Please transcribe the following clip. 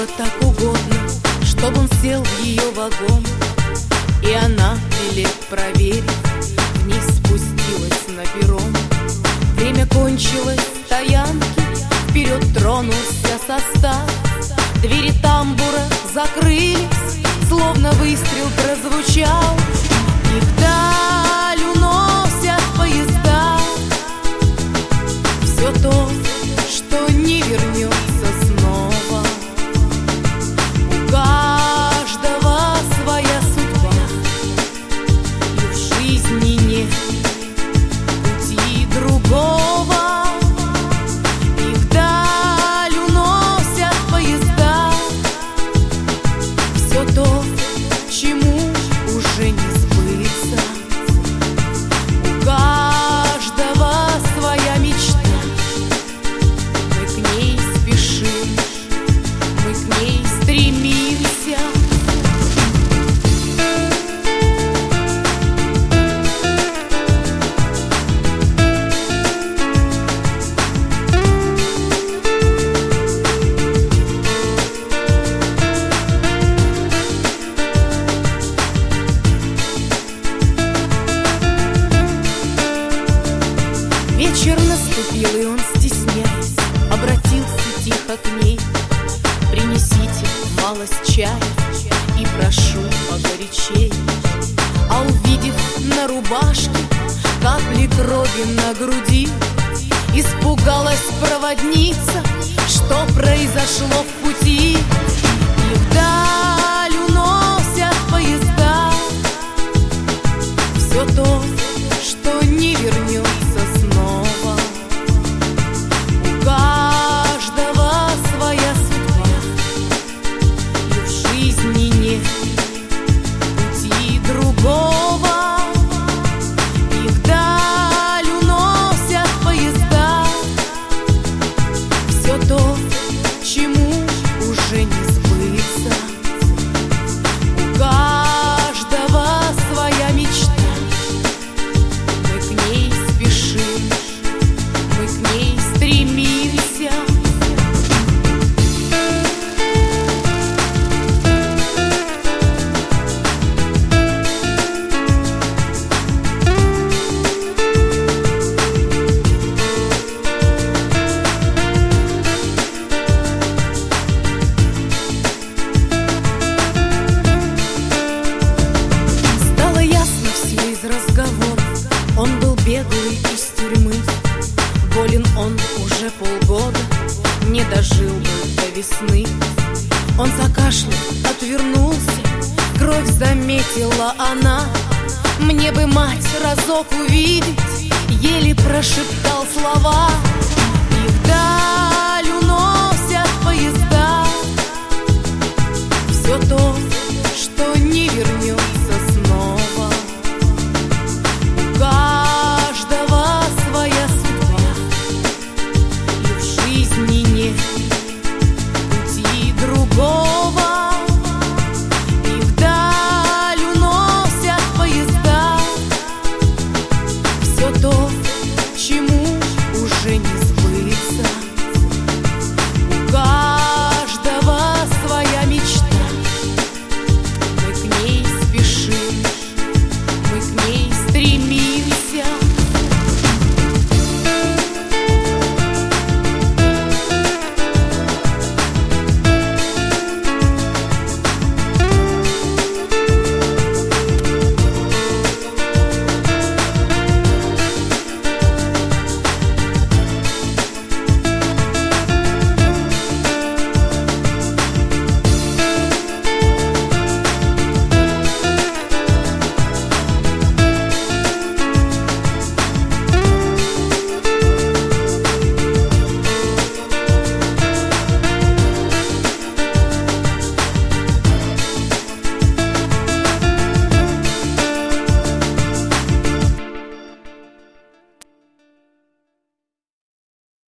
так угодно, чтобы он сел в ее вагон, и она, билет проверив, вниз спустилась на перрон. Время кончилось, стоянки, вперед тронулся состав. Двери тамбура закрылись, словно выстрел прозвучал, и вдаль уносят поезда все то, что не вернется снова. У каждого своя судьба, и в жизни нет пути другого. И вдаль уносят поезда все то, чему уже не сбыться. У каждого своя мечта. Мы к ней спешим, мы к ней стремимся. Вечер наступил, и он, стесняясь, обратился тихо к ней: принесите малость чая и прошу погорячей. А увидев на рубашке капли крови на груди, испугалась проводница, что произошло в пути. И вдаль уносят поезда все то, что не вернется снова. У каждого своя судьба, и в жизни нет пути другого. И вдаль уносят поезда все то, чему уже не сбыться. У каждого своя мечта. Мы к ней спешим, мы к ней стремимся. Стало ясно все из разговора. Он был беглый из тюрьмы, болен он уже полгода, не дожил бы до весны. Он закашлял, отвернулся, кровь заметила она. Мне бы мать разок увидеть, еле прошептал слова. И вдаль уносят поезда все то,